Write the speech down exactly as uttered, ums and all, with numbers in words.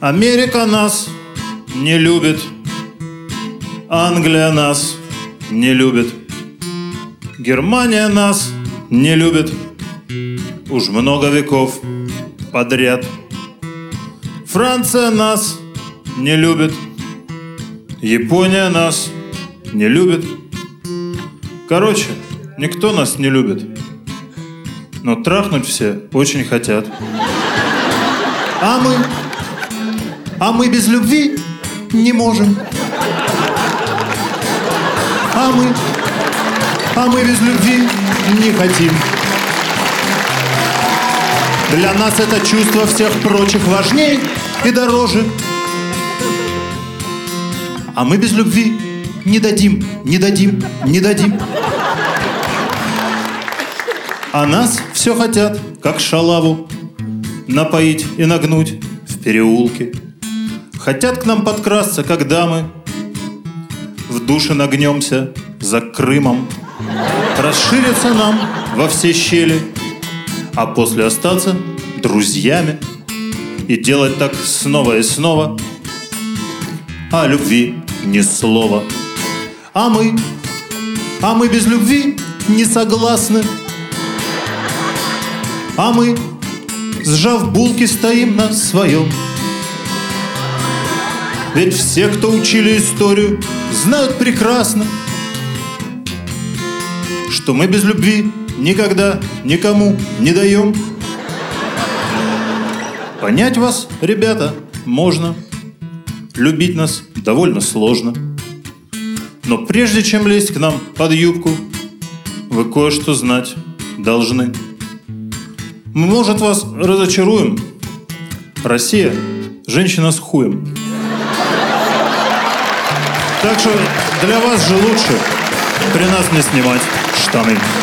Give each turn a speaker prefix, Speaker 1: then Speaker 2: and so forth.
Speaker 1: Америка нас не любит, Англия нас не любит, Германия нас не любит уж много веков подряд. Франция нас не любит, Япония нас не любит. Короче, никто нас не любит, но трахнуть все очень хотят. А мы, а мы без любви не можем. А мы, а мы без любви не хотим. Для нас это чувство всех прочих важней и дороже. А мы без любви не дадим, не дадим, не дадим. А нас все хотят, как шалаву, напоить и нагнуть в переулке. Хотят к нам подкрасться, когда мы в душе нагнемся за Крымом. Расшириться нам во все щели, а после остаться друзьями и делать так снова и снова. О любви ни слова. А мы, а мы без любви не согласны. А мы, сжав булки, стоим на своем. Ведь все, кто учили историю, знают прекрасно, что мы без любви никогда никому не даем. Понять вас, ребята, можно. Любить нас довольно сложно. Но прежде чем лезть к нам под юбку, вы кое-что знать должны. Мы, может, вас разочаруем. Россия – женщина с хуем. Так что для вас же лучше при нас не снимать штаны.